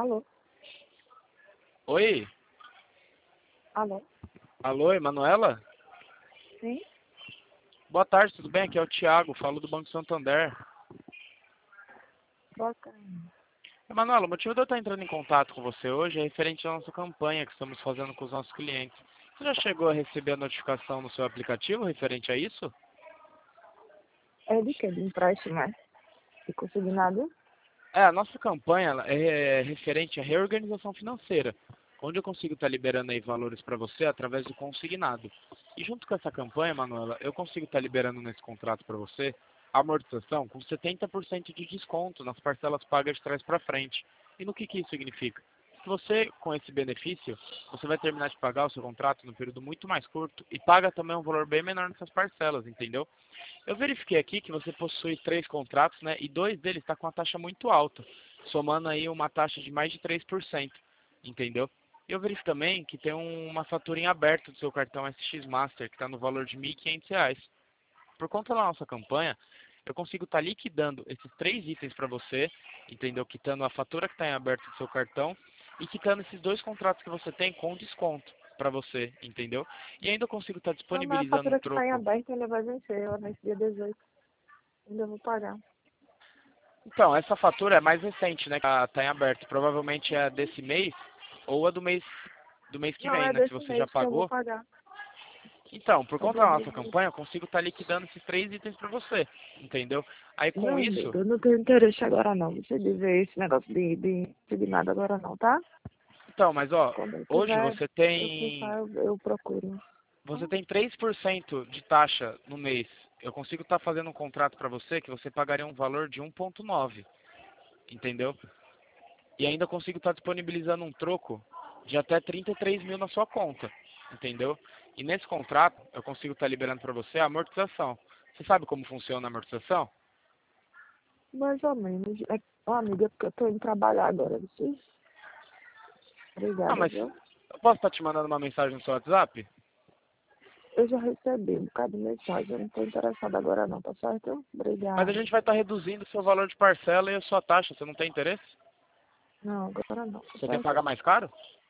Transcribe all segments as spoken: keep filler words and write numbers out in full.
Alô? Oi? Alô? Alô, Emanuela? Sim? Boa tarde, tudo bem? Aqui é o Thiago, falo do Banco Santander. Bacana. Emanuela, o motivo de eu estar entrando em contato com você hoje é referente à nossa campanha que estamos fazendo com os nossos clientes. Você já chegou a receber a notificação no seu aplicativo referente a isso? É de quê? De empréstimo, é? De consignado? É, a nossa campanha ela é referente à reorganização financeira, onde eu consigo estar liberando aí valores para você através do consignado. E junto com essa campanha, Manuela, eu consigo estar liberando nesse contrato para você a amortização com setenta por cento de desconto nas parcelas pagas de trás para frente. E no que, que isso significa? Se você, com esse benefício, você vai terminar de pagar o seu contrato num período muito mais curto e paga também um valor bem menor nessas parcelas, entendeu? Eu verifiquei aqui que você possui três contratos, né? E dois deles está com uma taxa muito alta, somando aí uma taxa de mais de três por cento, entendeu? E eu verifico também que tem um- uma fatura em aberto do seu cartão S X Master, que está no valor de mil e quinhentos reais. Por conta da nossa campanha, eu consigo estar liquidando esses três itens para você, entendeu? Quitando a fatura que está em aberto do seu cartão e quitando esses dois contratos que você tem com desconto para você, entendeu? E ainda eu consigo estar Não, mas a disponibilizando um fatura que está em troco. aberto ainda vai vencer, ó, nesse dia dezoito. Ainda vou pagar. Então, essa fatura é mais recente, né? Que está em aberto. Provavelmente é a desse mês ou a do mês do mês que Não, vem, é né? Se desse você já mês que eu vou pagou. pagar. Então, por É conta da dia nossa dezoito. campanha, eu consigo estar liquidando esses três itens para você, entendeu? Aí com Não, isso, amigo, eu não tenho interesse agora não. Você dizer esse negócio de, de consignado agora não, tá? então, mas ó, Quando eu hoje tiver, você eu precisar, tem eu, eu procuro. você tem três por cento de taxa no mês. Eu consigo estar fazendo um contrato para você que você pagaria um valor de um vírgula nove, entendeu? E ainda consigo estar disponibilizando um troco de até trinta e três mil na sua conta, entendeu? E nesse contrato, eu consigo estar liberando para você a amortização. Você sabe como funciona a amortização? Mais ou menos. É, ó, amiga, porque eu tô indo trabalhar agora, vocês? Ah, Obrigada, mas viu? eu posso estar te mandando uma mensagem no seu WhatsApp? Eu já recebi um bocado de mensagem, eu não tô interessada agora não, tá certo? Mas a Obrigada. gente vai estar reduzindo o seu valor de parcela e a sua taxa. Você não tem interesse? Não, agora não, tá Você quer certo? pagar mais caro?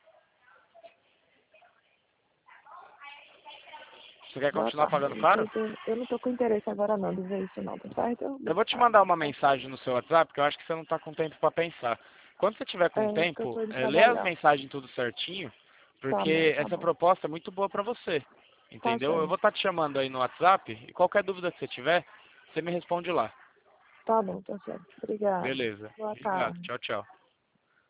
Você quer Boa continuar tarde. pagando Eu não tô, caro? inter- eu não tô com interesse agora não de ver isso não, tá certo? Eu vou te Obrigada. mandar uma mensagem no seu WhatsApp, porque eu acho que você não está com tempo para pensar. Quando você tiver com É, porque eu tempo, tô indo é, lê as trabalhar. mensagens tudo certinho, Tá bom, porque tá essa bom. proposta é muito boa para você. Tá Entendeu? Eu certo. vou estar te chamando aí no WhatsApp e qualquer dúvida que você tiver, você me responde lá. Tá bom, tá certo. Obrigada. Beleza. Boa De nada. tarde. Tchau, tchau.